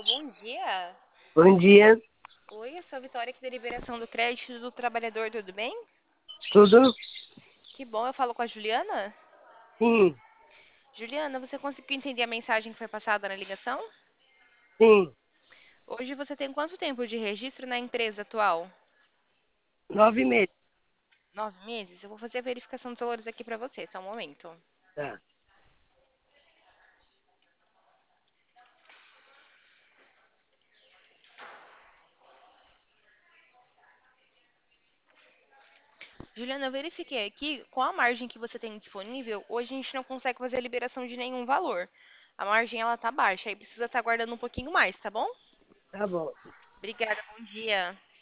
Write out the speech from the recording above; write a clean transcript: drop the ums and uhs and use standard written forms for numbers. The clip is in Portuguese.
Alô, bom dia. Bom dia, Oi, eu sou a Vitória aqui da Liberação do Crédito do Trabalhador, tudo bem? tudo? Que bom, eu falo com a Juliana. Sim, Juliana, você conseguiu entender a mensagem que foi passada na ligação? sim, Hoje você tem quanto tempo de registro na empresa atual? 9 meses. 9 meses? Eu vou fazer a verificação dos valores aqui para você, só um momento. Tá, Juliana, eu verifiquei aqui, com a margem que você tem disponível, hoje a gente não consegue fazer a liberação de nenhum valor. A margem ela tá baixa, aí precisa estar guardando um pouquinho mais, tá bom? tá bom. Obrigada, bom dia.